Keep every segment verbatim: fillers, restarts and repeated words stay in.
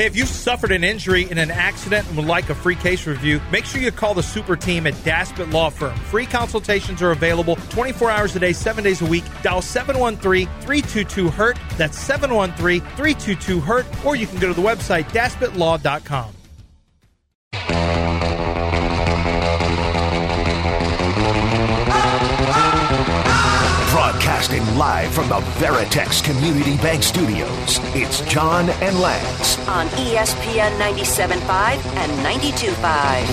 Hey, if you suffered an injury in an accident and would like a free case review, make sure you call the super team at Daspit Law Firm. Free consultations are available twenty-four hours a day, seven days a week. Dial seven one three, three two two, hurt. That's seven one three, three two two, hurt. Or you can go to the website daspit law dot com. Broadcasting live from the Veritex Community Bank Studios, it's John and Lance on E S P N ninety-seven point five and ninety-two point five.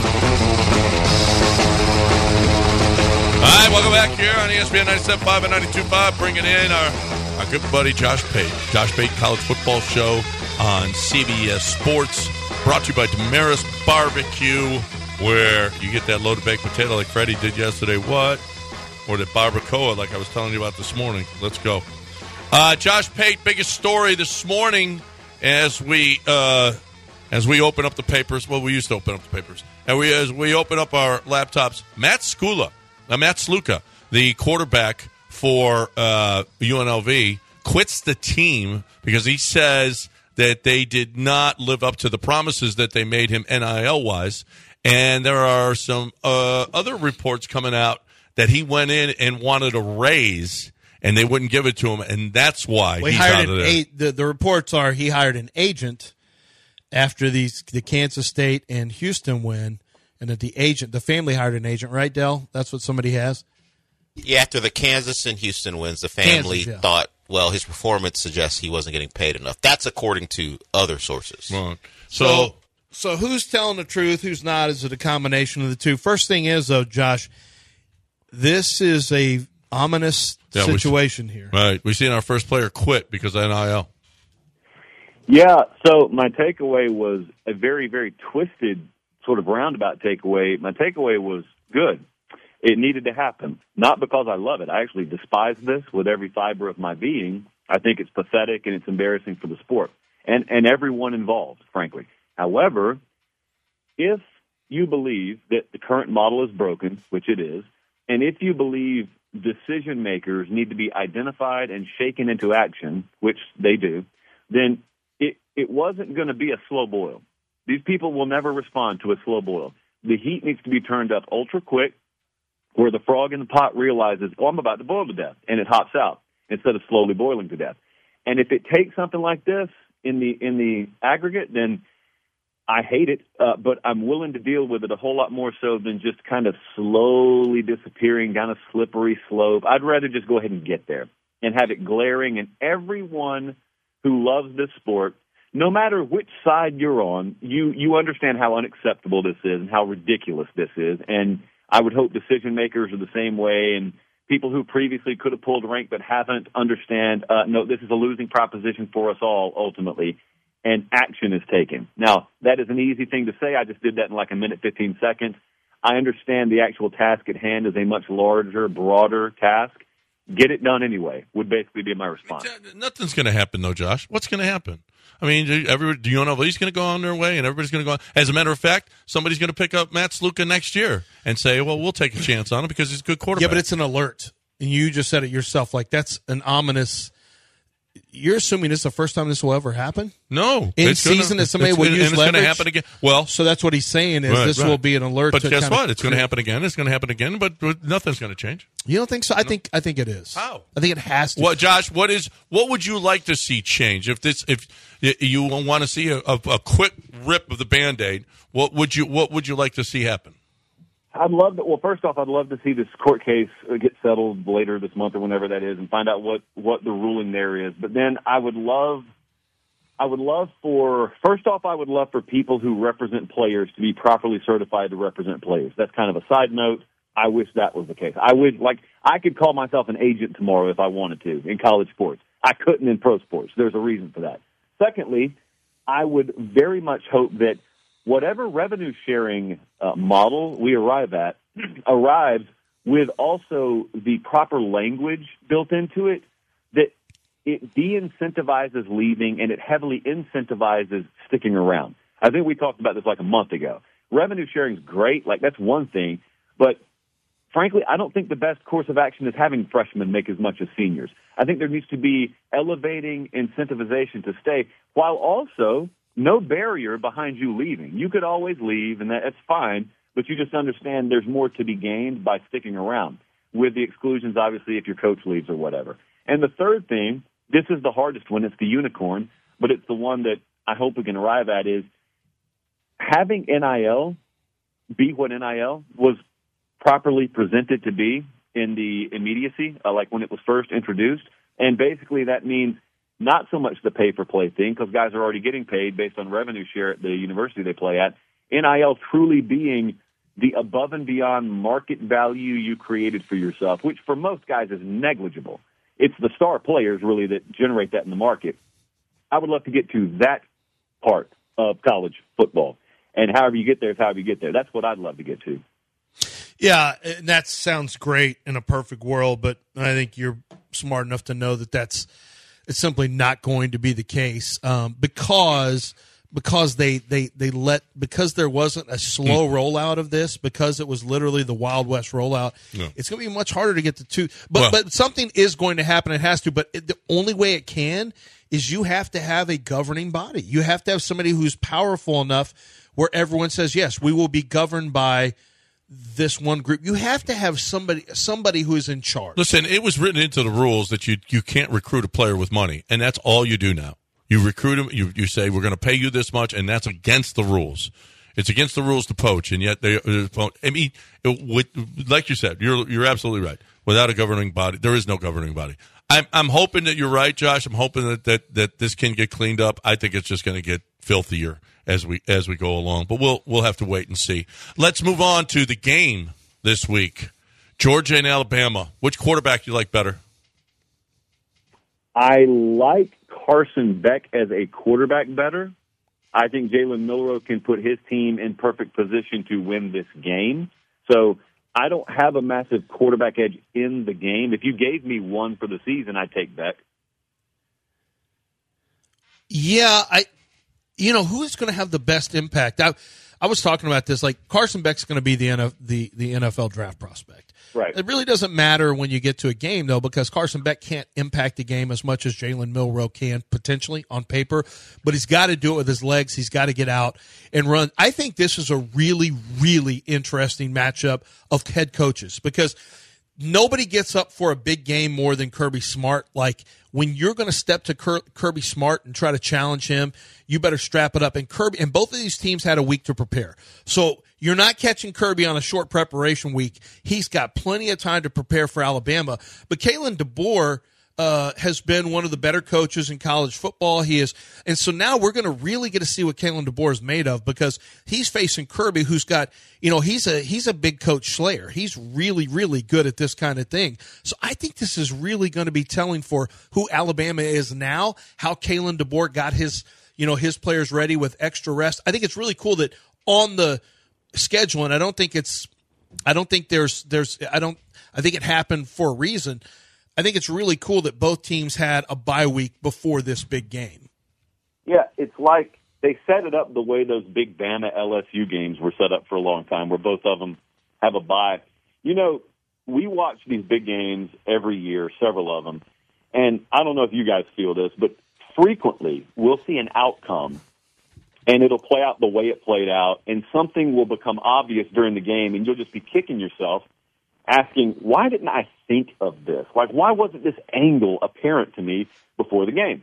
All right, welcome back here on E S P N ninety-seven point five and ninety-two point five, bringing in our, our good buddy Josh Pate. Josh Pate College Football Show on C B S Sports, brought to you by Damaris Barbecue, where you get that loaded baked potato like Freddie did yesterday. What? Or the barbacoa, like I was telling you about this morning. Let's go. Uh, Josh Pate, biggest story this morning as we uh, as we open up the papers. Well, we used to open up the papers. And we as we open up our laptops, Matt Skula, uh, Matt Sluka, the quarterback for uh, U N L V, quits the team because he says that they did not live up to the promises that they made him N I L-wise. And there are some uh, other reports coming out that he went in and wanted a raise, and they wouldn't give it to him, and that's why well, he's he hired out of an there. A, the, the reports are he hired an agent after these the Kansas State and Houston win, and that the agent, the family hired an agent, right, Dell? That's what somebody has? Yeah, after the Kansas and Houston wins, the family Kansas, yeah. thought, well, his performance suggests he wasn't getting paid enough. That's according to other sources. Right. So, So, so who's telling the truth, who's not? Is it a combination of the two? First thing is, though, Josh, this is a ominous Yeah, we situation here. right, we've seen our first player quit because of N I L. Yeah, so my takeaway was a very, very twisted sort of roundabout takeaway. My takeaway was good. It needed to happen, not because I love it. I actually despise this with every fiber of my being. I think it's pathetic and it's embarrassing for the sport and, and everyone involved, frankly. However, if you believe that the current model is broken, which it is, and if you believe decision makers need to be identified and shaken into action, which they do, then it, it wasn't going to be a slow boil. These people will never respond to a slow boil. The heat needs to be turned up ultra quick where the frog in the pot realizes, oh, I'm about to boil to death, and it hops out instead of slowly boiling to death. And if it takes something like this in the in the aggregate, then I hate it, uh, but I'm willing to deal with it a whole lot more so than just kind of slowly disappearing down a slippery slope. I'd rather just go ahead and get there and have it glaring, and everyone who loves this sport, no matter which side you're on, you, you understand how unacceptable this is and how ridiculous this is, and I would hope decision makers are the same way, and people who previously could have pulled rank but haven't understand, uh, no, this is a losing proposition for us all ultimately. And action is taken. Now, that is an easy thing to say. I just did that in like a minute, fifteen seconds. I understand the actual task at hand is a much larger, broader task. Get it done anyway would basically be my response. Nothing's going to happen, though, Josh. What's going to happen? I mean, every, do you know he's going to go on their way and everybody's going to go on? As a matter of fact, somebody's going to pick up Matt Sluka next year and say, well, we'll take a chance on him because he's a good quarterback. Yeah, but it's an alert. And you just said it yourself. Like, that's an ominous – you're assuming this is the first time this will ever happen? No. In it's season gonna, that somebody it's, will and use it's leverage? going to happen again. Well, so that's what he's saying is right, this right. will be an alert. But to guess kind what? Of, it's going to happen again. It's going to happen again, but nothing's going to change. You don't think so? I think I think it is. How? I think it has to. What, Josh? What is? What would you like to see change? If this, if you want to see a, a, a quick rip of the Band-Aid, what would you? What would you like to see happen? I'd love to, well, first off, I'd love to see this court case get settled later this month or whenever that is and find out what, what the ruling there is. But then I would love, I would love for, first off, I would love for people who represent players to be properly certified to represent players. That's kind of a side note. I wish that was the case. I would, like, I could call myself an agent tomorrow if I wanted to in college sports. I couldn't in pro sports. There's a reason for that. Secondly, I would very much hope that whatever revenue sharing uh, model we arrive at arrives with also the proper language built into it that it de-incentivizes leaving and it heavily incentivizes sticking around. I think we talked about this like a month ago. Revenue sharing is great. Like, that's one thing. But frankly, I don't think the best course of action is having freshmen make as much as seniors. I think there needs to be elevating incentivization to stay while also no barrier behind you leaving. You could always leave, and that, that's fine, but you just understand there's more to be gained by sticking around, with the exclusions, obviously, if your coach leaves or whatever. And the third thing, this is the hardest one, it's the unicorn, but it's the one that I hope we can arrive at, is having N I L be what N I L was properly presented to be in the immediacy, uh, like when it was first introduced. And basically that means not so much the pay-for-play thing, because guys are already getting paid based on revenue share at the university they play at. N I L truly being the above and beyond market value you created for yourself, which for most guys is negligible. It's the star players really that generate that in the market. I would love to get to that part of college football. And however you get there is however you get there. That's what I'd love to get to. Yeah, and that sounds great in a perfect world, but I think you're smart enough to know that that's it's simply not going to be the case um, because because they, they, they let because there wasn't a slow rollout of this, because it was literally the Wild West rollout. Yeah. It's going to be much harder to get to two. But well, but something is going to happen. It has to. But it, the only way it can is you have to have a governing body. You have to have somebody who's powerful enough where everyone says, yes, we will be governed by this one group. You have to have somebody somebody who is in charge. Listen, it was written into the rules that you you can't recruit a player with money, and that's all you do now. You recruit him, you you say, we're going to pay you this much, and that's against the rules. It's against the rules to poach, and yet they. I mean, it, with, like you said, you're you're absolutely right. Without a governing body, there is no governing body. I'm I'm hoping that you're right, Josh. I'm hoping that that, that this can get cleaned up. I think it's just going to get filthier as we as we go along, but we'll we'll have to wait and see. Let's move on to the game this week. Georgia and Alabama. Which quarterback do you like better? I like Carson Beck as a quarterback better. I think Jalen Milroe can put his team in perfect position to win this game. So I don't have a massive quarterback edge in the game. If you gave me one for the season, I'd take Beck. Yeah, I. You know, who is going to have the best impact? I, I was talking about this. Like, Carson Beck's going to be the, N F, the the N F L draft prospect. Right. It really doesn't matter when you get to a game, though, because Carson Beck can't impact the game as much as Jalen Milroe can, potentially, on paper. But he's got to do it with his legs. He's got to get out and run. I think this is a really, really interesting matchup of head coaches, because nobody gets up for a big game more than Kirby Smart. Like, when you're going to step to Kir- Kirby Smart and try to challenge him, you better strap it up. And Kirby, and both of these teams had a week to prepare. So you're not catching Kirby on a short preparation week. He's got plenty of time to prepare for Alabama. But Kalen DeBoer uh, has been one of the better coaches in college football. He is, and so now we're going to really get to see what Kalen DeBoer is made of, because he's facing Kirby, who's got, you know, he's a he's a big coach slayer. He's really, really good at this kind of thing. So I think this is really going to be telling for who Alabama is now, how Kalen DeBoer got his, you know, his players ready with extra rest. I think it's really cool that on the schedule, and I don't think it's, I don't think there's, there's, I don't, I think it happened for a reason. I think it's really cool that both teams had a bye week before this big game. Yeah, it's like they set it up the way those big Bama L S U games were set up for a long time, where both of them have a bye. You know, we watch these big games every year, several of them, and I don't know if you guys feel this, but frequently we'll see an outcome, and it'll play out the way it played out, and something will become obvious during the game, and you'll just be kicking yourself, asking, why didn't I think of this? Like, why wasn't this angle apparent to me before the game?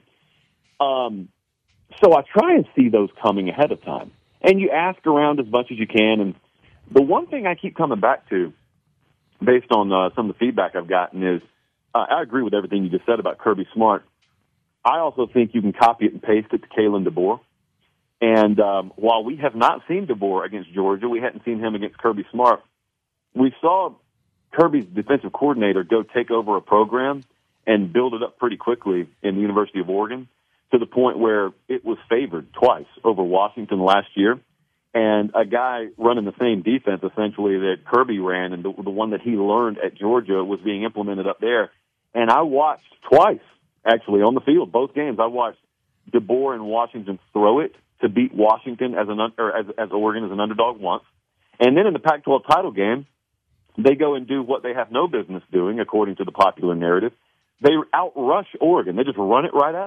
Um, so I try and see those coming ahead of time. And you ask around as much as you can. And the one thing I keep coming back to, based on uh, some of the feedback I've gotten, is uh, I agree with everything you just said about Kirby Smart. I also think you can copy it and paste it to Kalen DeBoer. And um, while we have not seen DeBoer against Georgia, we hadn't seen him against Kirby Smart, we saw Kirby's defensive coordinator go take over a program and build it up pretty quickly in the University of Oregon, to the point where it was favored twice over Washington last year. And a guy running the same defense, essentially, that Kirby ran, and the, the one that he learned at Georgia, was being implemented up there. And I watched twice, actually, on the field, both games. I watched DeBoer and Washington throw it to beat Washington as an or as, as Oregon as an underdog once. And then in the Pac twelve title game, they go and do what they have no business doing, according to the popular narrative. They outrush Oregon. They just run it right at them.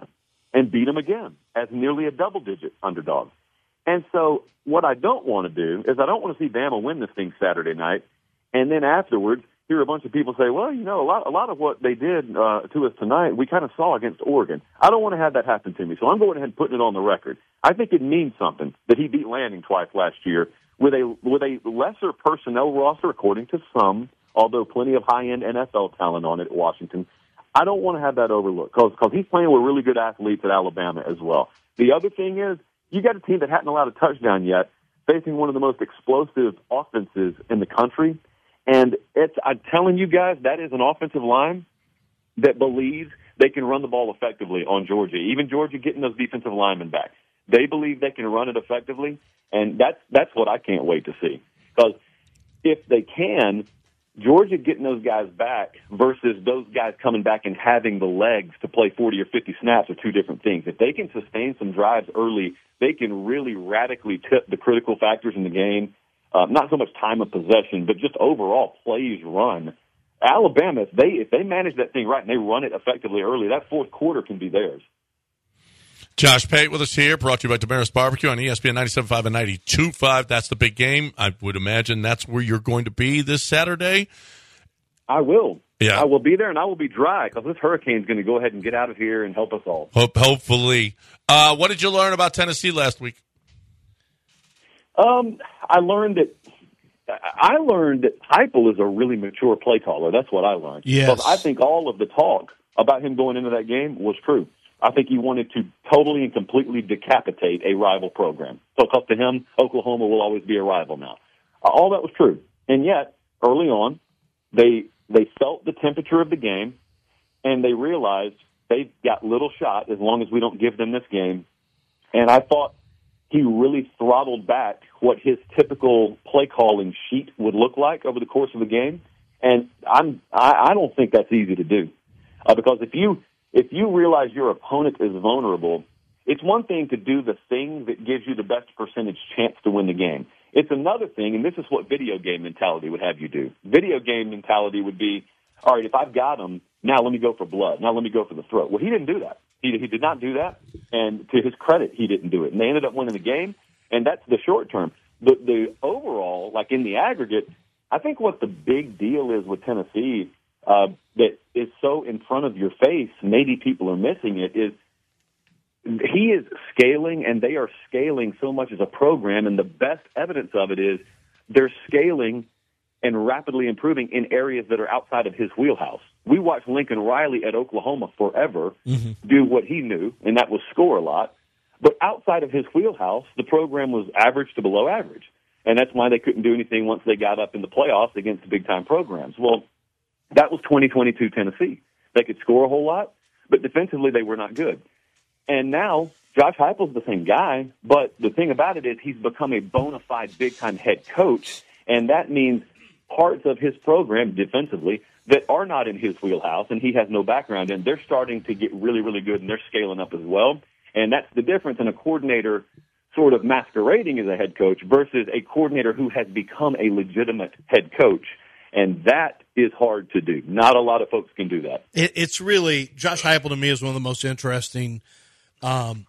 and beat them again as nearly a double-digit underdog. And so what I don't want to do is I don't want to see Bama win this thing Saturday night, and then afterwards hear a bunch of people say, well, you know, a lot, a lot of what they did uh, to us tonight we kind of saw against Oregon. I don't want to have that happen to me, so I'm going ahead and putting it on the record. I think it means something that he beat Lanning twice last year with a with a lesser personnel roster, according to some, although plenty of high-end N F L talent on it at Washington. I don't want to have that overlooked because he's playing with really good athletes at Alabama as well. The other thing is, you got a team that hadn't allowed a touchdown yet, facing one of the most explosive offenses in the country. And it's, I'm telling you guys, that is an offensive line that believes they can run the ball effectively on Georgia. Even Georgia getting those defensive linemen back. They believe they can run it effectively, and that's, that's what I can't wait to see. Because if they can, Georgia getting those guys back versus those guys coming back and having the legs to play forty or fifty snaps are two different things. If they can sustain some drives early, they can really radically tip the critical factors in the game. Uh, not so much time of possession, but just overall plays run. Alabama, if they if they manage that thing right and they run it effectively early, that fourth quarter can be theirs. Josh Pate with us here, brought to you by Damaris Barbecue on E S P N ninety-seven point five and ninety-two point five. That's the big game. I would imagine that's where you're going to be this Saturday. I will. Yeah. I will be there, and I will be dry because this hurricane's going to go ahead and get out of here and help us all. Hope, hopefully. Uh, what did you learn about Tennessee last week? Um, I learned that I learned that Heupel is a really mature play caller. That's what I learned. Yes. Because I think all of the talk about him going into that game was true. I think he wanted to totally and completely decapitate a rival program. So, because to him, Oklahoma will always be a rival now. Uh, all that was true. And yet, early on, they they felt the temperature of the game, and they realized they've got little shot as long as we don't give them this game. And I thought he really throttled back what his typical play calling sheet would look like over the course of the game. And I'm I, I don't think that's easy to do. Uh, because if you if you realize your opponent is vulnerable, it's one thing to do the thing that gives you the best percentage chance to win the game. It's another thing, and this is what video game mentality would have you do. Video game mentality would be, all right, if I've got him, now let me go for blood. Now let me go for the throat. Well, he didn't do that. He, he did not do that, and to his credit, he didn't do it. And they ended up winning the game, and that's the short term. The, the overall, like in the aggregate, I think what the big deal is with Tennessee uh, that is so in front of your face, maybe people are missing it, is he is scaling, and they are scaling so much as a program, and the best evidence of it is they're scaling and rapidly improving in areas that are outside of his wheelhouse. We watched Lincoln Riley at Oklahoma forever mm-hmm. do what he knew, and that was score a lot. But outside of his wheelhouse, the program was average to below average, and that's why they couldn't do anything once they got up in the playoffs against the big-time programs. Well, that was twenty twenty-two Tennessee. They could score a whole lot, but defensively they were not good. And now Josh Heupel's the same guy, but the thing about it is he's become a bona fide big-time head coach, and that means parts of his program defensively that are not in his wheelhouse and he has no background in, they're starting to get really, really good, and they're scaling up as well. And that's the difference in a coordinator sort of masquerading as a head coach versus a coordinator who has become a legitimate head coach. And that is hard to do. Not a lot of folks can do that. It, it's really, Josh Heupel to me is one of the most interesting um,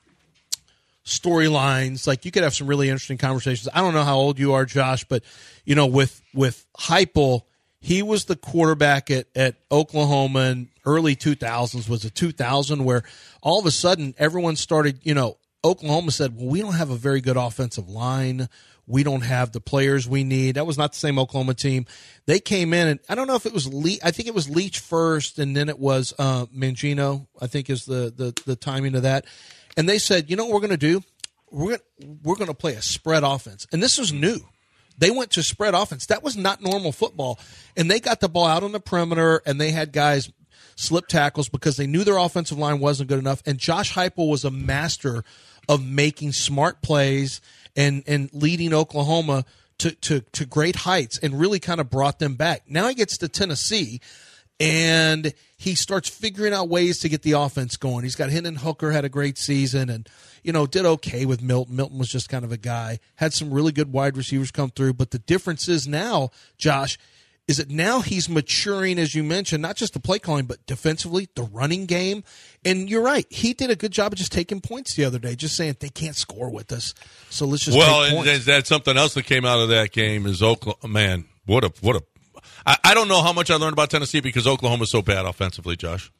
storylines. Like, you could have some really interesting conversations. I don't know how old you are, Josh, but, you know, with, with Heupel, he was the quarterback at, at Oklahoma in early two thousands, was it two thousand, where all of a sudden everyone started, you know, Oklahoma said, well, we don't have a very good offensive line. We don't have the players we need. That was not the same Oklahoma team. They came in, and I don't know if it was Le- I think it was Leach first, and then it was uh, Mangino, I think is the, the, the timing of that. And they said, you know what we're going to do? We're gonna, we're going to play a spread offense. And this was new. They went to spread offense. That was not normal football. And they got the ball out on the perimeter, and they had guys slip tackles because they knew their offensive line wasn't good enough. And Josh Heupel was a master of making smart plays and, and leading Oklahoma to, to, to great heights and really kind of brought them back. Now he gets to Tennessee, and he starts figuring out ways to get the offense going. He's got Hendon Hooker, had a great season, and, you know, did okay with Milton. Milton was just kind of a guy. Had some really good wide receivers come through. But the difference is now, Josh, is that now he's maturing, as you mentioned, not just the play calling, but defensively, the running game. And you're right. He did a good job of just taking points the other day, just saying they can't score with us. So let's just well, take and points. that's, that's something else that came out of that game is Oklahoma. Man, what a what a. I, I don't know how much I learned about Tennessee because Oklahoma's so bad offensively, Josh.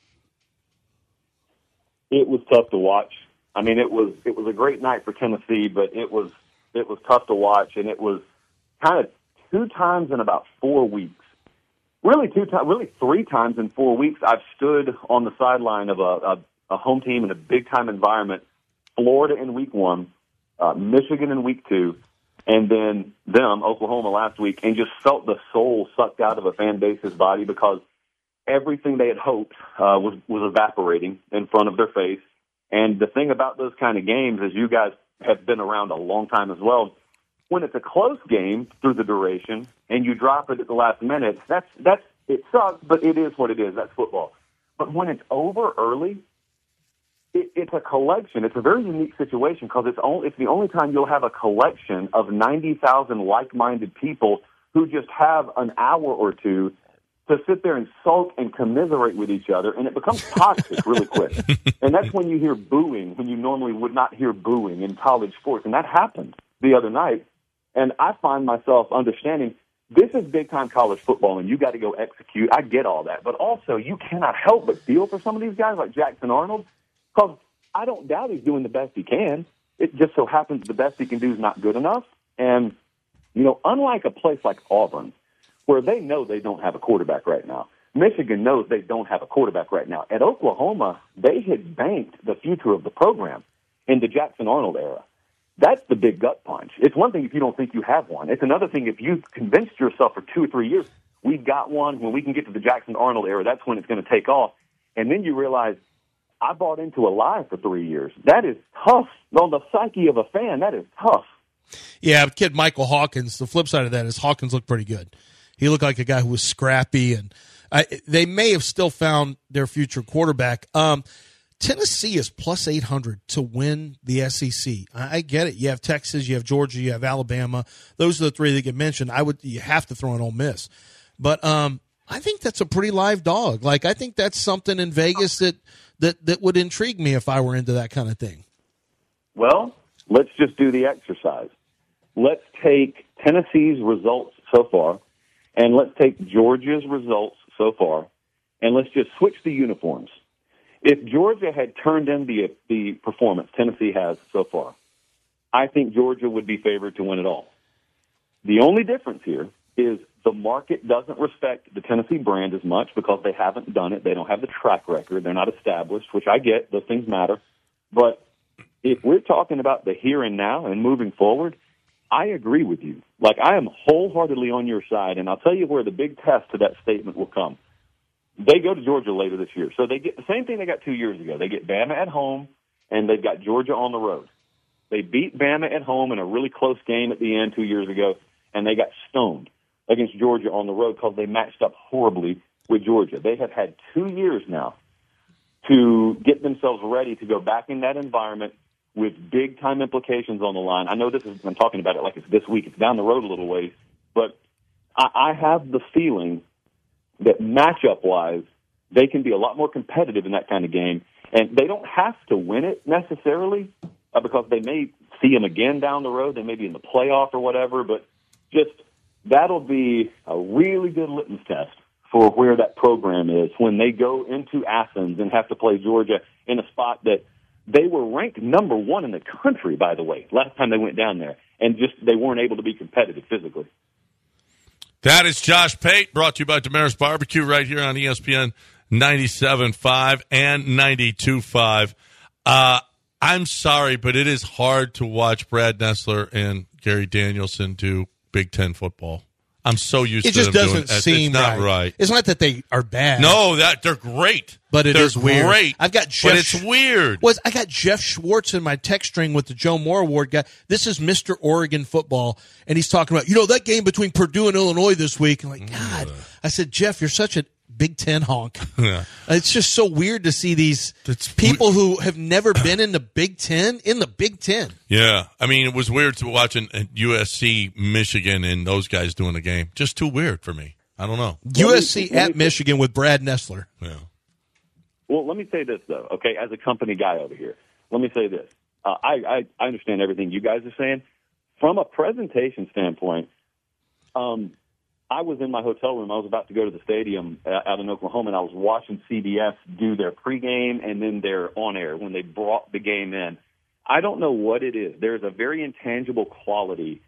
It was tough to watch. I mean, it was it was a great night for Tennessee, but it was it was tough to watch, and it was kind of two times in about four weeks. Really, two times, really three times in four weeks, I've stood on the sideline of a, a, a home team in a big-time environment, Florida in week one, uh, Michigan in week two, and then them, Oklahoma, last week, and just felt the soul sucked out of a fan base's body because everything they had hoped uh, was, was evaporating in front of their face. And the thing about those kind of games is you guys have been around a long time as well. When it's a close game through the duration and you drop it at the last minute, that's that's it sucks, but it is what it is. That's football. But when it's over early, it, it's a collection. It's a very unique situation because it's only it's the only time you'll have a collection of ninety thousand like-minded people who just have an hour or two to sit there and sulk and commiserate with each other, and it becomes toxic really quick. And that's when you hear booing, when you normally would not hear booing in college sports, and that happened the other night. And I find myself understanding this is big-time college football, and you got to go execute. I get all that. But also, you cannot help but feel for some of these guys like Jackson Arnold because I don't doubt he's doing the best he can. It just so happens the best he can do is not good enough. And, you know, unlike a place like Auburn, where they know they don't have a quarterback right now, Michigan knows they don't have a quarterback right now. At Oklahoma, they had banked the future of the program in the Jackson Arnold era. That's the big gut punch. It's one thing if you don't think you have one. It's another thing if you've convinced yourself for two or three years, we've got one. When we can get to the Jackson Arnold era, that's when it's going to take off. And then you realize, I bought into a lie for three years. That is tough. On the psyche of a fan, that is tough. Yeah, kid Michael Hawkins, the flip side of that is Hawkins looked pretty good. He looked like a guy who was scrappy, and I, they may have still found their future quarterback. Um, Tennessee is plus eight hundred to win the S E C. I, I get it. You have Texas, you have Georgia, you have Alabama. Those are the three that get mentioned. I would you have to throw in Ole Miss. But um, I think that's a pretty live dog. Like, I think that's something in Vegas that, that, that would intrigue me if I were into that kind of thing. Well, let's just do the exercise. Let's take Tennessee's results so far, and let's take Georgia's results so far, and let's just switch the uniforms. If Georgia had turned in the the performance Tennessee has so far, I think Georgia would be favored to win it all. The only difference here is the market doesn't respect the Tennessee brand as much because they haven't done it. They don't have the track record. They're not established, which I get. Those things matter. But if we're talking about the here and now and moving forward, I agree with you. Like, I am wholeheartedly on your side, and I'll tell you where the big test to that statement will come. They go to Georgia later this year. So they get the same thing they got two years ago. They get Bama at home, and they've got Georgia on the road. They beat Bama at home in a really close game at the end two years ago, and they got stoned against Georgia on the road because they matched up horribly with Georgia. They have had two years now to get themselves ready to go back in that environment with big-time implications on the line. I know this is, I'm talking about it like it's this week. It's down the road a little ways. But I, I have the feeling that matchup-wise, they can be a lot more competitive in that kind of game. And they don't have to win it necessarily uh, because they may see them again down the road. They may be in the playoff or whatever. But just that'll be a really good litmus test for where that program is when they go into Athens and have to play Georgia in a spot that they were ranked number one in the country, by the way, last time they went down there. And just they weren't able to be competitive physically. That is Josh Pate, brought to you by Damaris Barbecue right here on E S P N ninety-seven point five and ninety-two point five. Uh, I'm sorry, but it is hard to watch Brad Nessler and Gary Danielson do Big Ten football. I'm so used it to just them doesn't doing it. seem It's not right. right. It's not that they are bad. No, that they're great. But it they're is weird. Great. I've got Jeff, but it's weird. Was I got Jeff Schwartz in my text string with the Joe Moore Award guy. This is Mister Oregon football, and he's talking about, you know, that game between Purdue and Illinois this week. I'm like, God. Uh, I said, Jeff, you're such a Big Ten honk. Yeah. It's just so weird to see these That's people we- who have never been in the Big Ten in the Big Ten. Yeah. I mean, it was weird to watching U S C, Michigan, and those guys doing the game. Just too weird for me. I don't know. U S C Let me- let at me- Michigan with Brad Nessler. Yeah. Well, let me say this, though, okay, as a company guy over here. Let me say this. Uh, I, I, I understand everything you guys are saying. From a presentation standpoint, um, I was in my hotel room. I was about to go to the stadium uh, out in Oklahoma, and I was watching C B S do their pregame and then their on-air when they brought the game in. I don't know what it is. There's a very intangible quality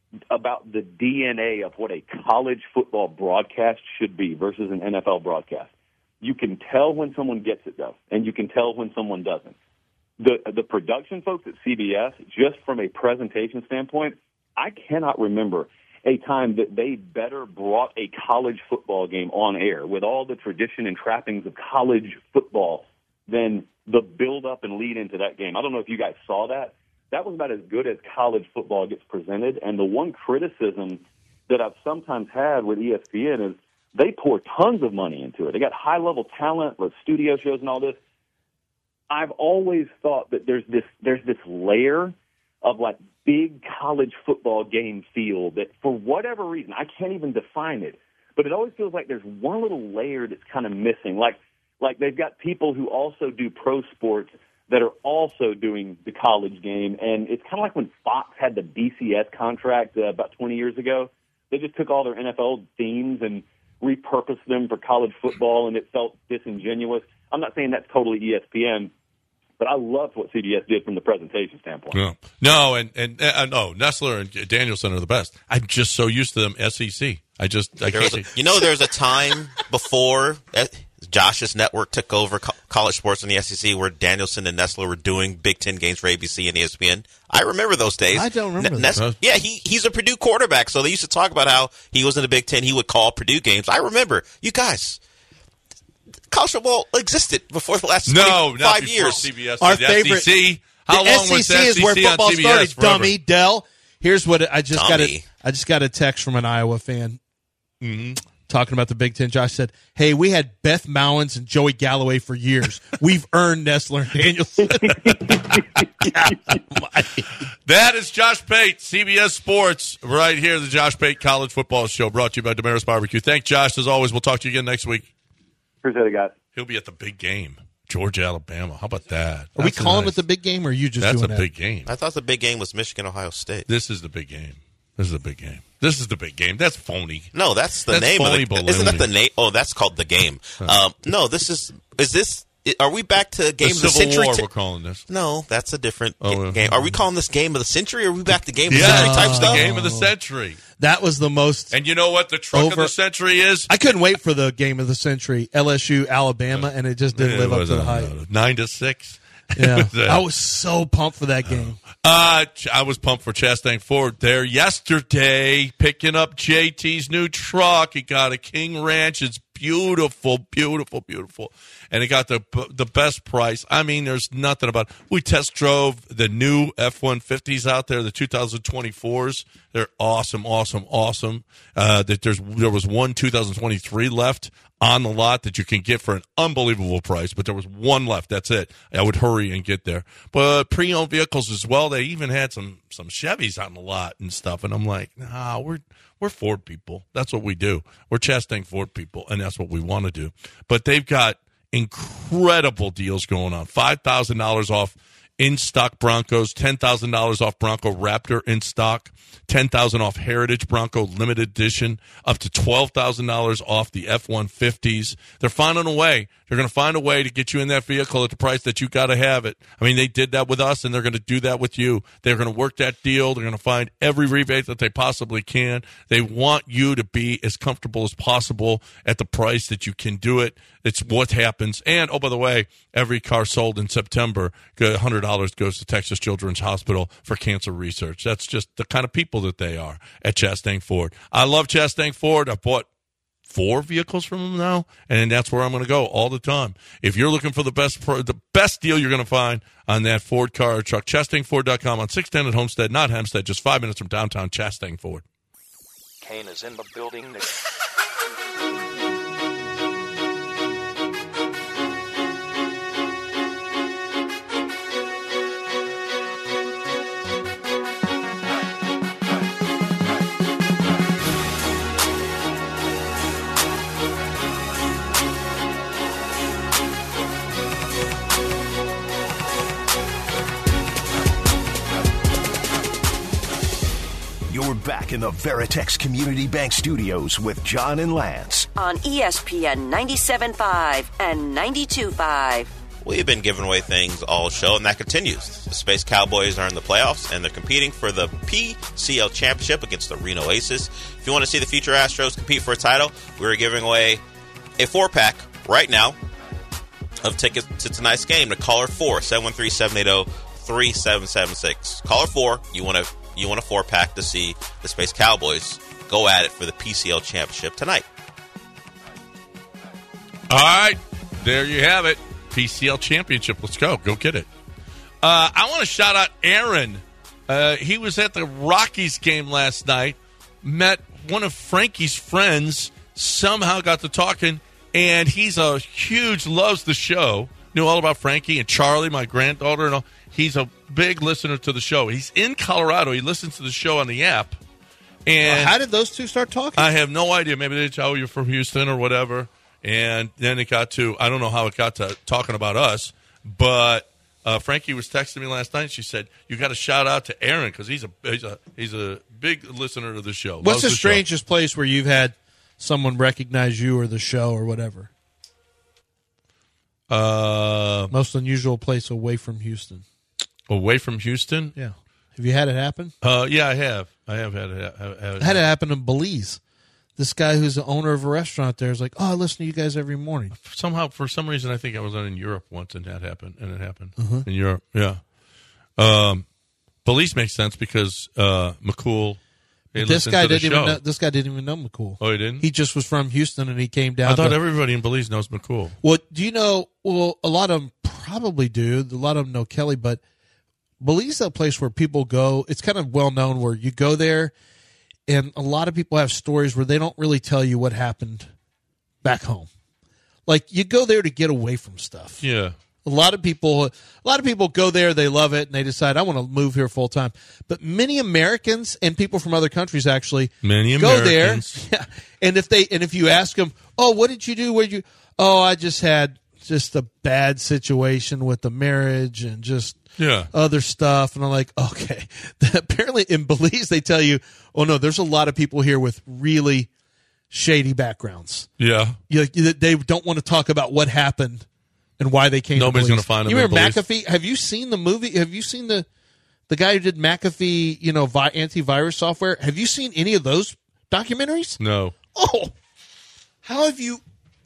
about the D N A of what a college football broadcast should be versus an N F L broadcast. You can tell when someone gets it, though, and you can tell when someone doesn't. The the production folks at C B S, just from a presentation standpoint, I cannot remember a time that they better brought a college football game on air with all the tradition and trappings of college football than the build-up and lead into that game. I don't know if you guys saw that. That was about as good as college football gets presented. And the one criticism that I've sometimes had with E S P N is they pour tons of money into it. They got high-level talent with studio shows and all this. I've always thought that there's this there's this layer of like big college football game feel that for whatever reason, I can't even define it, but it always feels like there's one little layer that's kind of missing. Like like they've got people who also do pro sports that are also doing the college game, and it's kind of like when Fox had the B C S contract uh, about twenty years ago. They just took all their N F L themes and repurposed them for college football, and it felt disingenuous. I'm not saying that's totally E S P N, but I loved what C B S did from the presentation standpoint. No, no, and and uh, no, Nessler and Danielson are the best. I'm just so used to them S E C. I just I There can't. was a, you know, there's a time before uh, Josh's network took over co- college sports in the S E C where Danielson and Nessler were doing Big Ten games for A B C and E S P N. I remember those days. I don't remember N- that. Ness- yeah, he he's a Purdue quarterback, so they used to talk about how he was in the Big Ten. He would call Purdue games. I remember. You guys, college football existed before the last No, not five before years. C B S. Our the favorite- S E C. How the long S E C was the is where S E C on football C B S? started, Forever. dummy. Dell, here's what I just got. Dummy. A, I just got a text from an Iowa fan Mm-hmm. talking about the Big Ten. Josh said, "Hey, we had Beth Mowins and Joey Galloway for years. We've earned Nessler and Danielson." That is Josh Pate, C B S Sports, right here, the Josh Pate College Football Show, brought to you by Damaris Barbecue. Thanks, Josh. As always, we'll talk to you again next week. Appreciate it, guys. He'll be at the big game, Georgia, Alabama. How about that? Are we That's calling nice. it the big game, or are you just That's doing a that? big game. I thought the big game was Michigan, Ohio State. This is the big game. This is the big game. This is the big game. That's phony. No, that's the That's name of phony the. Isn't that baloney. the name? Oh, that's called the game. Um, no, this is. Is this? Are we back to game The of the Civil century? War, t- we're calling this. no, that's a different Oh, ga- yeah. game. Are we calling this game of the century? Or are we back to game of the Yeah, century type it's the stuff? game of the century. That was the most. And you know what the truck of Over- the century is? I couldn't wait for the game of the century, L S U, Alabama, and it just didn't It live up was to the a- hype. Nine to six. Yeah, was a- I was so pumped for that game. Uh, I was pumped for Chastang Ford there yesterday, picking up J T's new truck. He got a King Ranch. It's beautiful, beautiful, beautiful. And he got the the best price. I mean, there's nothing about it. We test drove the new F one fifties out there, the two thousand twenty-fours. They're awesome, awesome, awesome. Uh, that there's there was one two thousand twenty-three left on the lot that you can get for an unbelievable price, but there was one left. That's it. I would hurry and get there. But pre-owned vehicles as well. They even had some some Chevys on the lot and stuff. And I'm like, nah, we're we're Ford people. That's what we do. We're Chastang Ford people, and that's what we want to do. But they've got incredible deals going on. five thousand dollars off in-stock Broncos, ten thousand dollars off Bronco Raptor in stock, ten thousand dollars off Heritage Bronco Limited Edition, up to twelve thousand dollars off the F one fifties. They're finding a way. They're going to find a way to get you in that vehicle at the price that you got to have it. I mean, they did that with us, and they're going to do that with you. They're going to work that deal. They're going to find every rebate that they possibly can. They want you to be as comfortable as possible at the price that you can do it. It's what happens. And, oh, by the way, every car sold in September, one hundred dollars goes to Texas Children's Hospital for cancer research. That's just the kind of people that they are at Chastang Ford. I love Chastang Ford. I've bought four vehicles from them now, and that's where I'm going to go all the time. If you're looking for the best the best deal you're going to find on that Ford car or truck, Chastang Ford dot com on six ten at Homestead, not Hempstead, just five minutes from downtown Chastang Ford. Kane is in the building. You're back in the Veritex Community Bank Studios with John and Lance. On E S P N ninety-seven point five and ninety-two point five. We've been giving away things all show, and that continues. The Space Cowboys are in the playoffs, and they're competing for the P C L Championship against the Reno Aces. If you want to see the future Astros compete for a title, we're giving away a four-pack right now of tickets to tonight's game to caller four, seven one three, seven eight zero, three seven seven six. Caller four, you want to you want a four-pack to see the Space Cowboys go at it for the P C L Championship tonight. All right, there you have it. P C L Championship. Let's go. Go get it. Uh, I want to shout out Aaron. Uh, he was at the Rockies game last night, met one of Frankie's friends, somehow got to talking, and he's a huge, loves the show. Knew all about Frankie and Charlie, my granddaughter, and all. He's a big listener to the show. He's in Colorado. He listens to the show on the app. And Well, how did those two start talking? I have no idea. Maybe they tell you from Houston or whatever. And then it got to, I don't know how it got to talking about us, but uh, Frankie was texting me last night. She said, you got to shout out to Aaron because he's a, he's, a, he's a big listener to the show. What's Loves the, the strangest place where you've had someone recognize you or the show or whatever? show. Uh, Most unusual place away from Houston. away from Houston? Yeah. Have you had it happen? Uh, yeah, I have. I have had it. Have, have I had it happen in Belize. This guy who's the owner of a restaurant there is like, oh, I listen to you guys every morning. Somehow, for some reason, I think I was in Europe once and that happened. And it happened Uh-huh. in Europe. Yeah. Um, Belize makes sense because uh, McCool. they This listen guy to the didn't even show. know, this guy didn't even know McCool. Oh, he didn't? He just was from Houston and he came down. I thought to, everybody in Belize knows McCool. Well, do you know? Well, a lot of them probably do. A lot of them know Kelly, but Belize is a place where people go. It's kind of well known where you go there, and a lot of people have stories where they don't really tell you what happened back home. Like you go there to get away from stuff. Yeah. A lot of people, a lot of people go there, they love it, and they decide I want to move here full time. But many Americans and people from other countries actually Many go Americans. there. Yeah. And if they and if you ask them, oh, what did you do? Where did you? Oh, I just had just a bad situation with the marriage and just Yeah. other stuff. And I'm like, okay. Apparently in Belize they tell you, oh no, there's a lot of people here with really shady backgrounds. Yeah. You, you- they don't want to talk about what happened and why they came. Nobody's to gonna find them You in remember Belize. McAfee? Have you seen the movie? Have you seen the the guy who did McAfee? You know, vi- antivirus software. Have you seen any of those documentaries? No. Oh, how have you?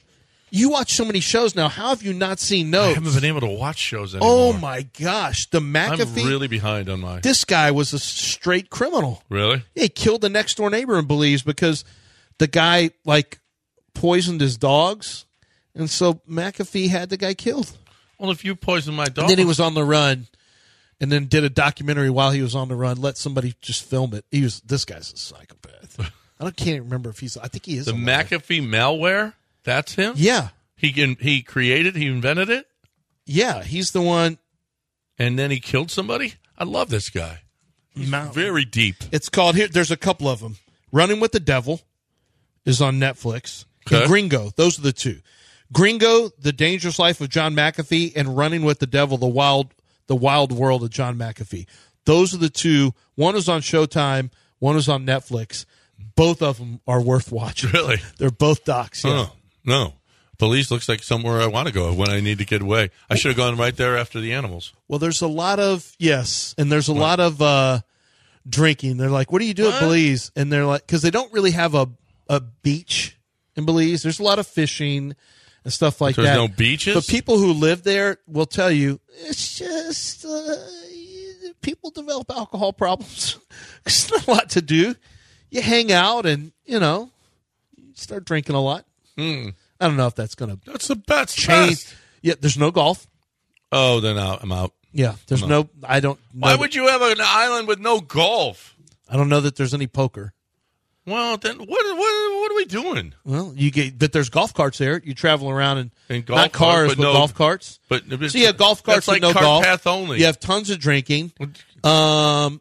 You watch so many shows now. How have you not seen I those? haven't been able to watch shows anymore. Oh my gosh, the McAfee. I'm really behind on my. This guy was a straight criminal. Really? He killed the next door neighbor in Belize because the guy like poisoned his dogs, and so McAfee had the guy killed. Well, if you poison my dog. And then he was on the run, and then did a documentary while he was on the run. Let somebody just film it. He was this guy's a psychopath. I don't, can't remember if he's. I think he is The alive. McAfee malware? That's him? Yeah, He can, he created, he invented it, yeah, he's the one. and then he killed somebody? I love this guy. He's Mount- very deep. It's called here. There's a couple of them. Running with the Devil is on Netflix. Okay. And Gringo. Those are the two. Gringo, The Dangerous Life of John McAfee, and Running with the Devil, the wild, the wild world of John McAfee. Those are the two. One is on Showtime. One is on Netflix. Both of them are worth watching. Really? They're both docs. Yeah. Oh, no. Belize looks like somewhere I want to go when I need to get away. I should have gone right there after the animals. Well, there's a lot of yes, and there's a lot of uh, drinking. They're like, "What do you do What? at Belize?" And they're like, because they don't really have a a beach in Belize. There's a lot of fishing and stuff like There's that. no beaches? But people who live there will tell you it's just uh, people develop alcohol problems. It's not a lot to do. You hang out and you know you start drinking a lot. Hmm. I don't know if that's going to That's the best. change. best. Yeah, there's no golf. Oh, then I'll- I'm out. Yeah, there's no. I don't. Know Why that- would you have an island with no golf? I don't know that there's any poker. Well, then what? What? What are we doing? Well, you get, but there's golf carts there. You travel around in, In golf not cart, cars, but but no- golf carts. But So you have golf carts That's like with no cart golf. path only. You have tons of drinking. Um,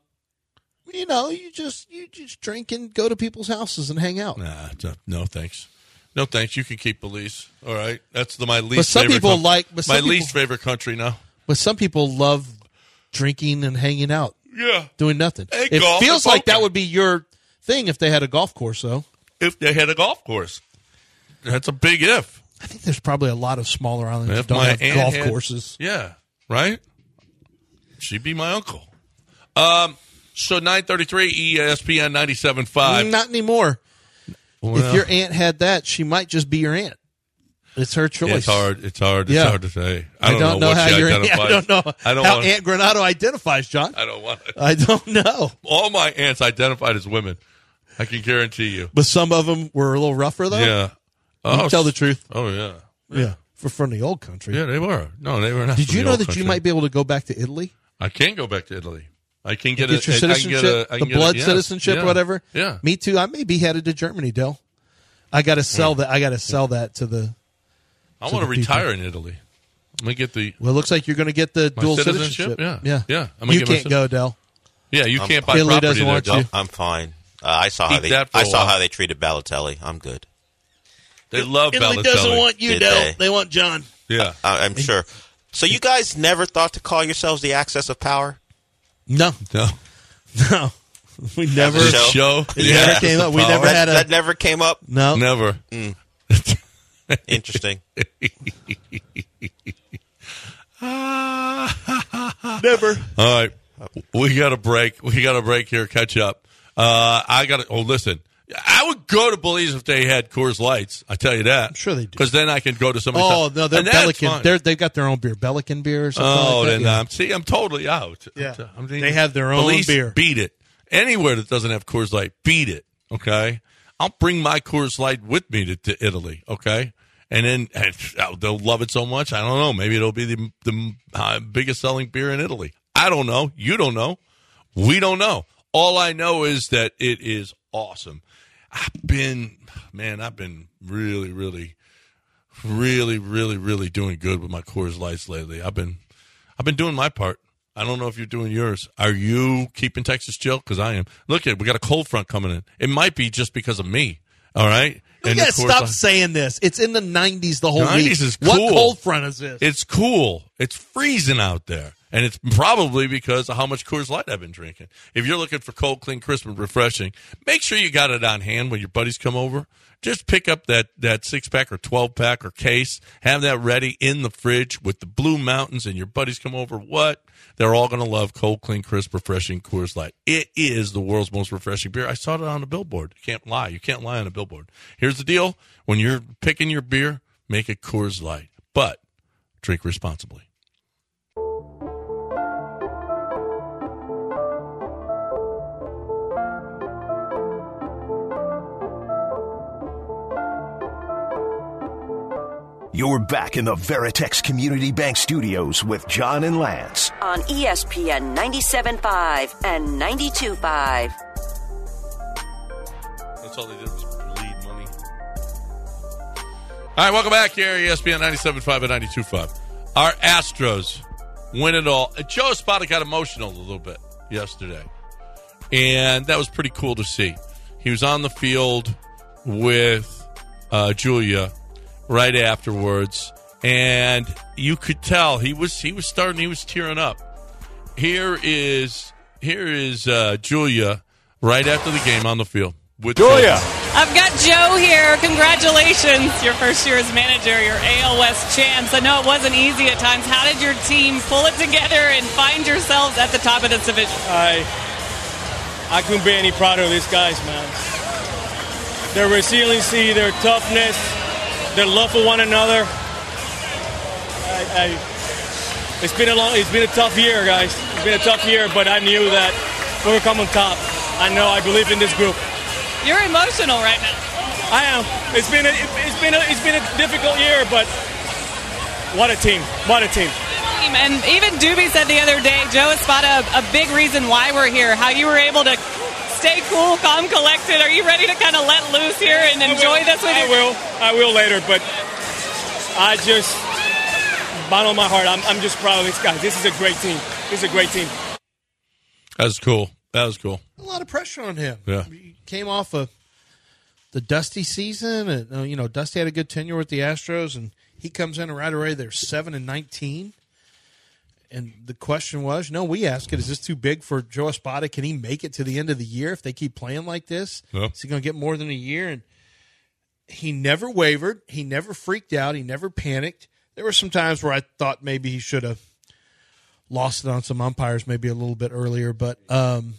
you know, you just you just drink and go to people's houses and hang out. Nah, no, no thanks. No thanks. You can keep Belize. All right, that's the, my least. But some favorite people like- but some my people- least favorite country now. But some people love drinking and hanging out. Yeah. doing nothing. Hey, it golf feels and like that poker. would be your thing if they had a golf course, though. If they had a golf course. That's a big if. I think there's probably a lot of smaller islands If that don't my have aunt golf had- courses. Yeah, right? She'd be my uncle. Um, so nine thirty-three E S P N ninety-seven point five. Not anymore. Well, if your aunt had that, she might just be your aunt. It's her choice. It's hard. It's hard. It's Yeah. hard to say. I I don't, don't, know, what how she your identifies. I don't know I don't how want. Aunt Granado identifies, John. I don't want. I don't know. All my aunts identified as women. I can guarantee you. But some of them were a little rougher, though. Yeah. You tell the truth. Oh yeah. Yeah, for from the old country. Yeah, they were. No, they were not. Did from you the know old that country. you might be able to go back to Italy? I can go back to Italy. I can get, Get a your I can citizenship, get a, I can the get a- blood yes, citizenship, yeah, or whatever. Yeah. Me too. I may be headed to Germany, Dell. I got to sell that. I got to sell that to the. I to want to the people. retire in Italy. I'm gonna get the. Well, it looks like you're going to get the My dual citizenship? citizenship. Yeah. yeah, Yeah. I'm gonna You get my can't go, Dell. Yeah, you I'm can't fine. buy Italy property doesn't there. want Joe. you. I'm fine. Uh, I saw how Keep they. that for I a saw while. how they treated Balotelli. I'm good. They love Italy Balotelli. doesn't want you, Did Dell. they? They want John. Yeah. I, I'm sure. So you guys never thought to call yourselves the Axis of Power? No, No. no, we never. a This show? show. It Yeah. never came up. We Power. never That, had a that never came up. no. Never. Interesting. Never. All right, we got a break. We got a break here. Catch up. Uh, I got to. Oh, listen. I would go to Belize if they had Coors Lights. I tell you that. I'm sure they do. Because then I can go to somebody's. Oh house. no, they're And that's Bellican. fine. They're, they've got their own beer, Bellican beer or something. Oh, like that. then Yeah. um, see, I'm totally out. Yeah. I'm thinking- They have their own Belize, beer. Beat it. Anywhere that doesn't have Coors Light, beat it. Okay, I'll bring my Coors Light with me to, to Italy. Okay, and then and they'll love it so much. I don't know. Maybe it'll be the the uh, biggest selling beer in Italy. I don't know. You don't know. We don't know. All I know is that it is awesome. I've been, man, I've been really, really, really, really, really doing good with my Coors Lights lately. I've been, I've been doing my part. I don't know if you're doing yours. Are you keeping Texas chill? Because I am. Look at, we got a cold front coming in. It might be just because of me. All right. You And gotta the Coors stop Light- saying this. It's in the nineties the whole nineties week. is cool. What cold front is this? It's cool. It's freezing out there. And it's probably because of how much Coors Light I've been drinking. If you're looking for cold, clean, crisp, and refreshing, make sure you got it on hand when your buddies come over. Just pick up that, that six-pack or twelve-pack or case. Have that ready in the fridge with the Blue Mountains, and your buddies come over. What? They're all going to love cold, clean, crisp, refreshing Coors Light. It is the world's most refreshing beer. I saw it on a billboard. You can't lie. You can't lie on a billboard. Here's the deal. When you're picking your beer, make it Coors Light. But drink responsibly. You're back in the Veritex Community Bank Studios with John and Lance. On E S P N ninety-seven point five and ninety-two point five. That's all they did was bleed money. All right, welcome back here, E S P N ninety-seven point five and ninety-two point five. Our Astros win it all. Joe Espada got emotional a little bit yesterday, and that was pretty cool to see. He was on the field with uh, Julia right afterwards, and you could tell he was he was starting. He was tearing up. Here is here is uh, Julia right after the game on the field with Julia. I've got Joe here. Congratulations, your first year as manager, your A L West champs. I know it wasn't easy at times. How did your team pull it together and find yourselves at the top of this division? I I couldn't be any prouder of these guys, man. Their resiliency, their toughness, their love for one another. I, I, it's been a long, it's been a tough year, guys. It's been a tough year, but I knew that we were coming top. I know, I believe in this group. You're emotional right now. I am. It's been a, it's been a, it's been a difficult year, but what a team! What a team! And even Doobie said the other day, Joe Espada, a big reason why we're here, how you were able to stay cool, calm, collected. Are you ready to kind of let loose here and enjoy this with I your will. I will later, but I just, bottom of my heart, I'm, I'm just proud of these guys. This is a great team. This is a great team. That was cool. That was cool. A lot of pressure on him. Yeah. He came off of the Dusty season, and uh, you know, Dusty had a good tenure with the Astros, and he comes in right away. They're seven and nineteen, and the question was, no, we asked it, is this too big for Joe Espada? Can he make it to the end of the year if they keep playing like this? Yep. Is he going to get more than a year? And he never wavered. He never freaked out. He never panicked. There were some times where I thought maybe he should have lost it on some umpires maybe a little bit earlier. But, um,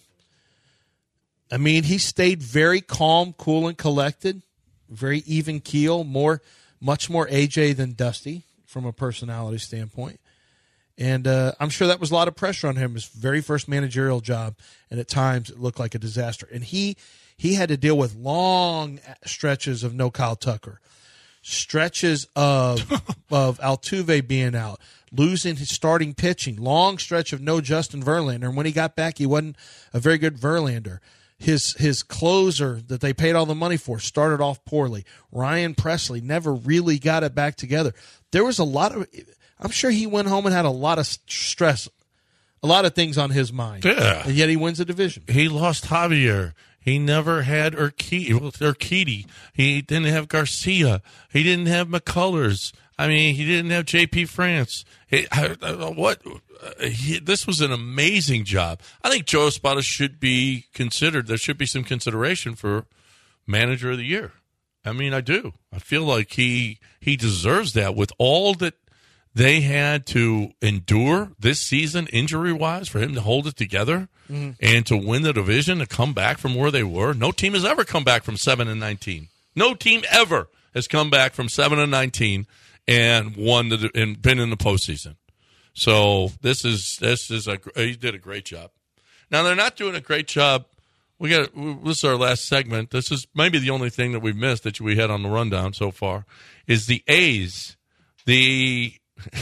I mean, he stayed very calm, cool, and collected, very even keel, more, much more A J than Dusty from a personality standpoint. And uh, I'm sure that was a lot of pressure on him, his very first managerial job, and at times it looked like a disaster. And he he had to deal with long stretches of no Kyle Tucker, stretches of of Altuve being out, losing his starting pitching, long stretch of no Justin Verlander. And when he got back, he wasn't a very good Verlander. His his closer that they paid all the money for started off poorly. Ryan Presley never really got it back together. There was a lot of – I'm sure he went home and had a lot of stress, a lot of things on his mind. Yeah. And yet he wins the division. He lost Javier. He never had Urquidy. Well, Urquidy. He didn't have Garcia. He didn't have McCullers. I mean, he didn't have J P France. He, I, I, what? Uh, he, this was an amazing job. I think Joe Espada should be considered. There should be some consideration for manager of the year. I mean, I do. I feel like he he deserves that with all that they had to endure this season injury-wise for him to hold it together mm-hmm. and to win the division, to come back from where they were. No team has ever come back from seven and nineteen. No team ever has come back from seven and nineteen and won the and been in the postseason. So this is this is a he did a great job. Now they're not doing a great job. We got this is our last segment. This is maybe the only thing that we've missed that we had on the rundown so far is the A's. The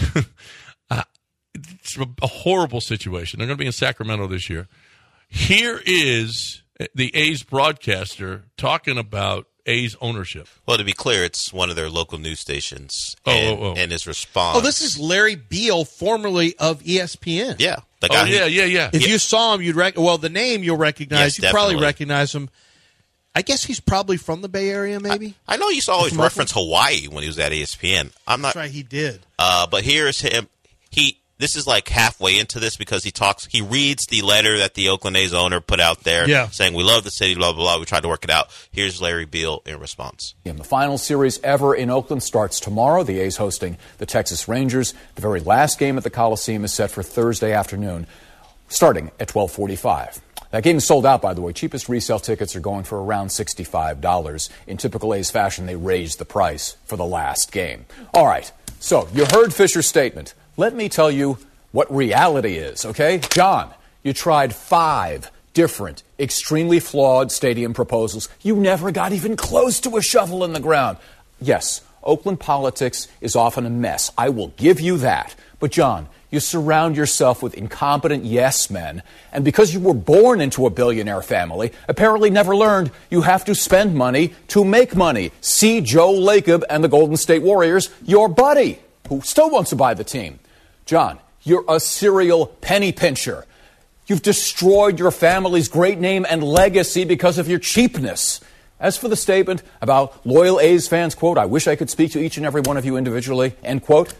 uh, it's a horrible situation. They're going to be in Sacramento this year. Here is the A's broadcaster talking about A's ownership. Well, to be clear, it's one of their local news stations. Oh, and, oh, oh. and his response. Oh, this is Larry Beal, formerly of E S P N. Yeah. The guy oh, yeah, who, yeah, yeah. If yeah. you saw him, you'd rec- well, the name you'll recognize. Yes, you definitely. probably recognize him. I guess he's probably from the Bay Area, maybe. I, I know he used to always reference Hawaii when he was at E S P N. I'm not. That's right, he did. Uh, but here's him. He. This is like halfway into this because he talks. He reads the letter that the Oakland A's owner put out there, yeah. saying we love the city, blah blah blah. We tried to work it out. Here's Larry Beal in response. The final series ever in Oakland starts tomorrow. The A's hosting the Texas Rangers. The very last game at the Coliseum is set for Thursday afternoon, starting at twelve forty-five. That game is sold out, by the way. Cheapest resale tickets are going for around sixty-five dollars. In typical A's fashion, they raised the price for the last game. All right, so you heard Fisher's statement. Let me tell you what reality is, okay? John, you tried five different, extremely flawed stadium proposals. You never got even close to a shovel in the ground. Yes, Oakland politics is often a mess. I will give you that. But, John, you surround yourself with incompetent yes men, and because you were born into a billionaire family, apparently never learned you have to spend money to make money. See Joe Lacob and the Golden State Warriors, your buddy, who still wants to buy the team. John, you're a serial penny pincher. You've destroyed your family's great name and legacy because of your cheapness. As for the statement about loyal A's fans, quote, I wish I could speak to each and every one of you individually, end quote.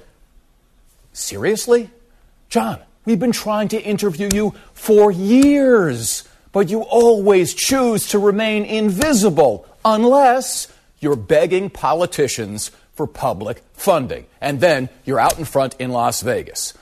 Seriously? John, we've been trying to interview you for years, but you always choose to remain invisible unless you're begging politicians for public funding. And then you're out in front in Las Vegas.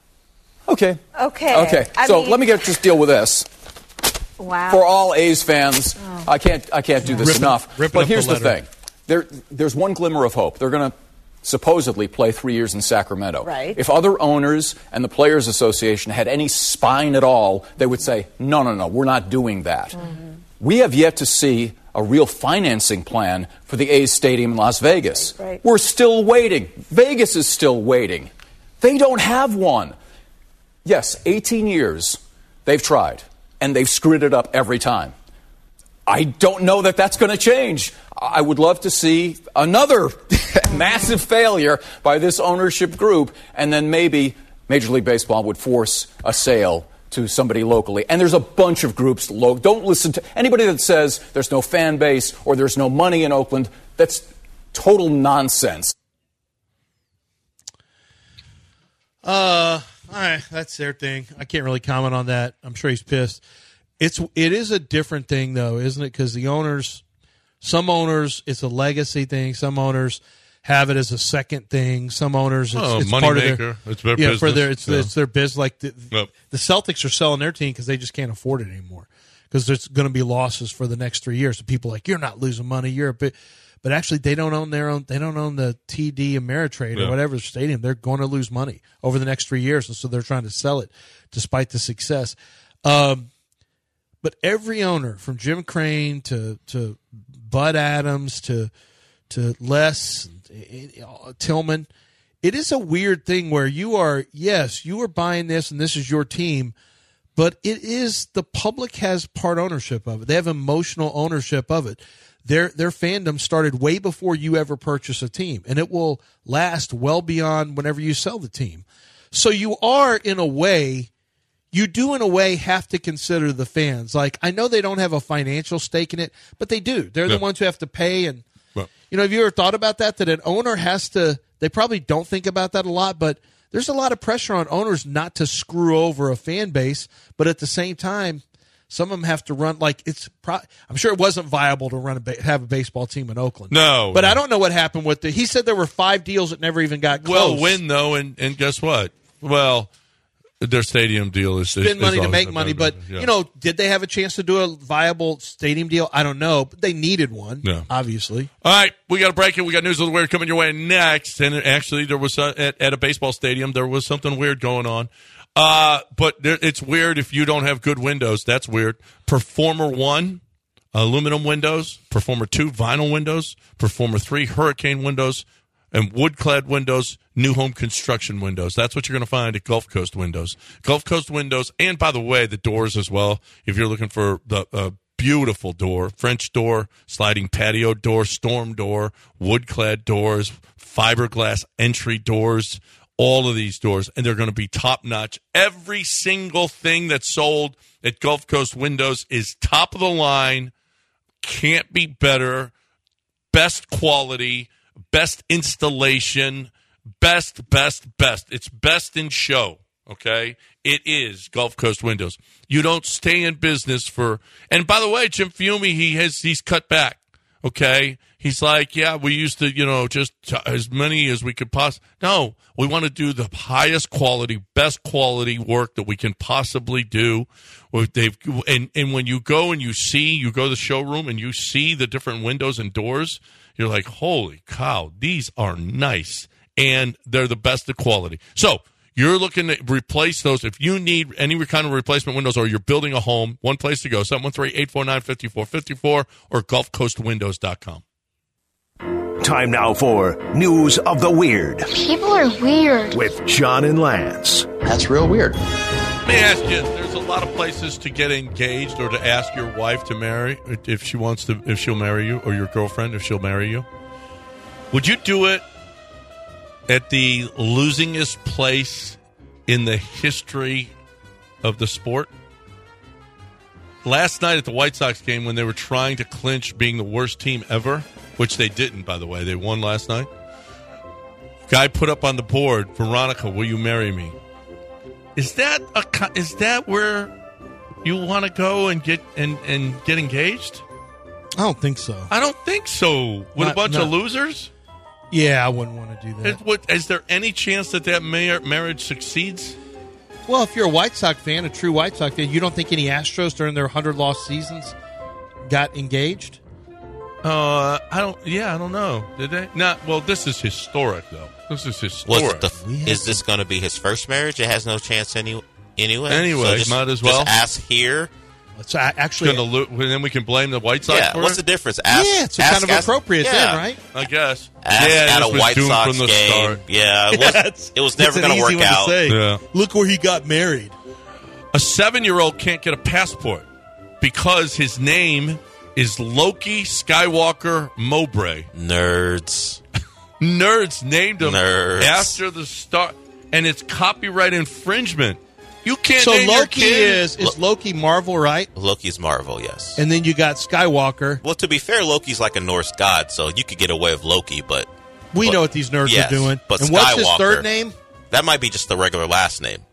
Okay. Okay. Okay. I so mean, let me get, just deal with this. Wow. For all A's fans, oh. I can't I can't do this Rip enough. Rip but here's the, the thing. There there's one glimmer of hope. They're going to supposedly play three years in Sacramento. Right. If other owners and the Players Association had any spine at all, they would say, no, no, no, we're not doing that. Mm-hmm. We have yet to see a real financing plan for the A's stadium in Las Vegas. Right, right. We're still waiting. Vegas is still waiting. They don't have one. Yes, eighteen years they've tried, and they've screwed it up every time. I don't know that that's going to change. I would love to see another massive failure by this ownership group, and then maybe Major League Baseball would force a sale to somebody locally. And there's a bunch of groups. Lo- don't listen to anybody that says there's no fan base or there's no money in Oakland. That's total nonsense. Uh, right, that's their thing. I can't really comment on that. I'm sure he's pissed. It's it is a different thing though, isn't it? Because the owners, some owners, it's a legacy thing. Some owners have it as a second thing. Some owners, it's, oh, it's money part maker. of their it's their yeah business. for their it's, yeah. it's their business. Like the, yep. the Celtics are selling their team because they just can't afford it anymore. Because there's going to be losses for the next three years. So people are like, you're not losing money. You're a bit, but actually they don't own their own. They don't own the T D Ameritrade yeah. or whatever stadium. They're going to lose money over the next three years, and so they're trying to sell it despite the success. Um, but every owner, from Jim Crane to to Bud Adams to to Les Tillman, it is a weird thing where you are yes, you are buying this, and this is your team. But it is the public has part ownership of it. They have emotional ownership of it. Their their fandom started way before you ever purchase a team, and it will last well beyond whenever you sell the team. So you are, in a way, you do in a way have to consider the fans. Like, I know they don't have a financial stake in it, but they do. They're yeah. the ones who have to pay. And well, you know, have you ever thought about that? That an owner has to. They probably don't think about that a lot, but there's a lot of pressure on owners not to screw over a fan base, but at the same time, some of them have to run like it's. Pro- I'm sure it wasn't viable to run a ba- have a baseball team in Oakland. No, but no. I don't know what happened with the. He said there were five deals that never even got close. Well, win though, and, and guess what? Well, their stadium deal is spend is, money is to make money, but yeah. you know, did they have a chance to do a viable stadium deal? I don't know, but they needed one. Yeah. Obviously. All right, we got to break it. We got news of the weird coming your way next. And actually, there was a, at, at a baseball stadium there was something weird going on. Uh, but there, it's weird if you don't have good windows. That's weird. Performer one, aluminum windows. Performer two, vinyl windows. Performer three, hurricane windows. And wood-clad windows, new home construction windows. That's what you're going to find at Gulf Coast Windows. Gulf Coast Windows, and by the way, the doors as well. If you're looking for the uh, beautiful door, French door, sliding patio door, storm door, wood-clad doors, fiberglass entry doors, all of these doors, and they're going to be top-notch. Every single thing that's sold at Gulf Coast Windows is top of the line, can't be better, best quality, best installation, best, best, best. It's best in show, okay? It is Gulf Coast Windows. You don't stay in business for – and by the way, Jim Fiume, he has he's cut back, okay? He's like, yeah, we used to, you know, just t- as many as we could possibly – no, we want to do the highest quality, best quality work that we can possibly do. They've and, and when you go and you see – you go to the showroom and you see the different windows and doors – you're like, holy cow, these are nice, and they're the best of quality. So you're looking to replace those. If you need any kind of replacement windows or you're building a home, one place to go, seven one three, eight four nine, five four five four or gulf coast windows dot com. Time now for News of the Weird. People are weird. With John and Lance. That's real weird. Let me ask you, there's a lot of places to get engaged or to ask your wife to marry if she wants to, if she'll marry you, or your girlfriend if she'll marry you. Would you do it at the losingest place in the history of the sport? Last night at the White Sox game, when they were trying to clinch being the worst team ever, which they didn't, by the way, they won last night. Guy put up on the board, Veronica, will you marry me? Is that a is that where you want to go and get and, and get engaged? I don't think so. I don't think so. With Not- a bunch not- of losers? Yeah, I wouldn't want to do that. Is, what, is there any chance that that mar- marriage succeeds? Well, if you're a White Sox fan, a true White Sox fan, you don't think any Astros during their one hundred loss seasons got engaged? Uh, I don't. Yeah, I don't know. Did they? Not. Well, this is historic, though. This is historic. Was it the, is this going to be his first marriage? It has no chance any, anyway. Anyway, so just, might as well. Just ask here. Let's actually. Gonna lo- then we can blame the White Sox Yeah, for what's it? the difference? Ask, yeah, it's ask, kind of ask, appropriate yeah. then, right? I guess. Ask yeah, at this a was White doomed Sox from the game. start. Yeah, it was, Yeah, it's- it was never it's an going to easy work one to out. say. Yeah. Look where he got married. A seven-year-old can't get a passport because his name is Loki Skywalker Mowbray. Nerds. Nerds named him Nerds. after the star, and it's copyright infringement. You can't So name your Loki kid. is is Loki Marvel, right? Loki's Marvel, yes. And then you got Skywalker. Well, to be fair, Loki's like a Norse god, so you could get away with Loki, but... We but, know what these nerds yes, are doing. But and Skywalker, what's his third name? That might be just the regular last name.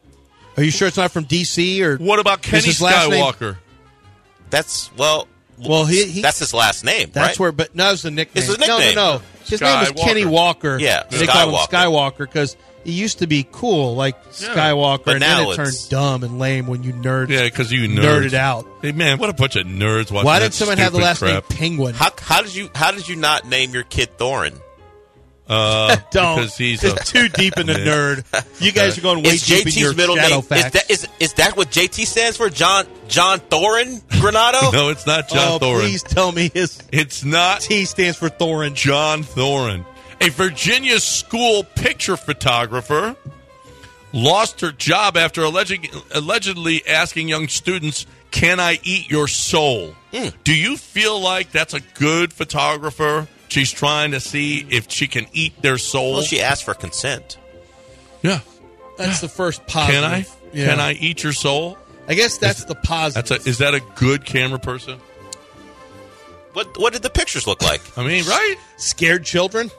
Are you sure it's not from D C or what about Kenny Skywalker? That's well. Well, he, he that's his last name. That's right? where, but no, it's the nickname. It's his nickname. No, no, no. His Sky name is Walker. Kenny Walker. Yeah, they Skywalker. call him Skywalker because he used to be cool, like Yeah. Skywalker, But and now then it it's- turned dumb and lame when you nerd. Yeah, because you nerds. nerded out. Hey, man, what a bunch of nerds watching Why that did someone have the stupid last crap. name Penguin? How, how did you how did you not name your kid Thorin? Uh, Don't. Because he's it's a, too deep in the Yeah. nerd. You guys are going way Is deep in your J T's middle shadow name? facts. Is that is, is that what J T stands for? John John Thorin Granado? No, it's not John oh, Thorin. please tell me his It's not T stands for Thorin. John Thorin. A Virginia school picture photographer lost her job after alleging, allegedly asking young students, "Can I eat your soul?" Mm. Do you feel like that's a good photographer? She's trying to see if she can eat their soul. Well, she asked for consent. Yeah. That's the first positive. Can I? Yeah. Can I eat your soul? I guess that's Is- the positive. That's a, is that a good camera person? What what did the pictures look like? I mean, right? Scared children?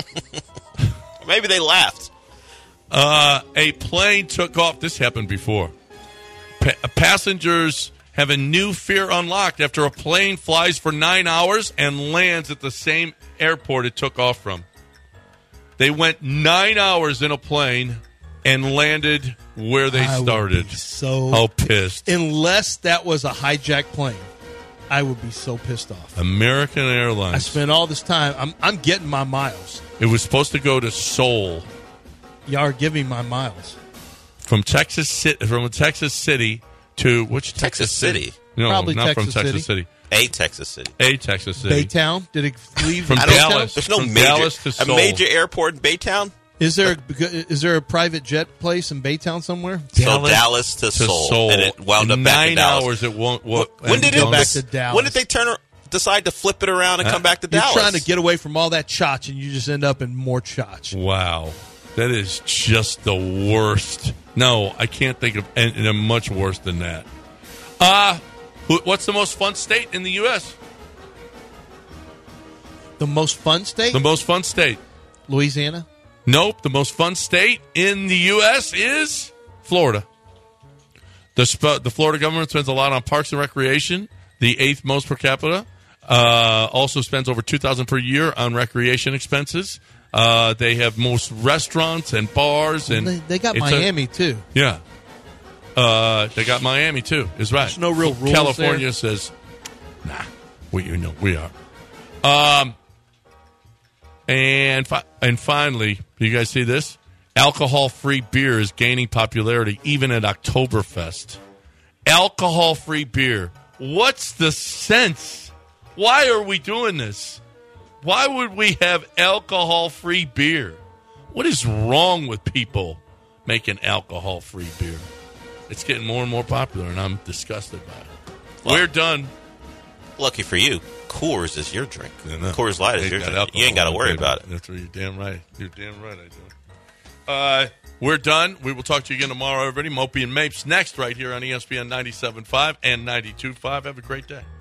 Maybe they laughed. Uh, a plane took off. This happened before. Pa- passengers have a new fear unlocked after a plane flies for nine hours and lands at the same airport it took off from. They went nine hours in a plane and landed where they I would started. be so How pissed. Unless that was a hijacked plane, I would be so pissed off. American I Airlines. spent all this time. I'm I'm getting my miles. It was supposed to go to Seoul Y'all are giving my miles. from Texas City, from Texas City to which Texas City. No, Probably not Texas from Texas City. City. A Texas City. A Texas City. Baytown? Did it leave From I don't Baytown? Dallas. There's no From major Dallas to a Seoul. major airport in Baytown. Is there a, is there a private jet place in Baytown somewhere? So Dallas to, to Seoul, Seoul. and it wound In up back nine to Dallas. hours. It won't. What, When did it go back to Dallas. When did they turn? ar- Decide to flip it around and Huh? come back to You're Dallas? trying to get away from all that chotch, and you just end up in more chotch. Wow, that is just the worst. No, I can't think of anything much worse than that. Uh who- what's the most fun state in the U S? The most fun state? The most fun state. Louisiana? Nope. The most fun state in the U S is Florida. The sp- the Florida government spends a lot on parks and recreation, the eighth most per capita. Uh, also spends over two thousand dollars per year on recreation expenses. Uh, they have most restaurants and bars, and They, they got it's a- Miami, too. yeah, uh, they got Miami too. Is right. There's no real rules California there. says, "Nah, we you know we are." Um, and fi- and finally, do you guys see this? Alcohol-free beer is gaining popularity even at Oktoberfest. Alcohol-free beer. What's the sense? Why are we doing this? Why would we have alcohol-free beer? What is wrong with people making alcohol-free beer? It's getting more and more popular, and I'm disgusted by it. Well, We're done. Lucky for you, Coors is your drink. Yeah, no. Coors Light is Ain't your got drink. You ain't got to alcohol, worry baby. about it. That's right. You're damn right. You're damn right. I do. Uh, we're done. We will talk to you again tomorrow, everybody. Mopey and Mapes next, right here on E S P N ninety-seven point five and ninety-two point five. Have a great day.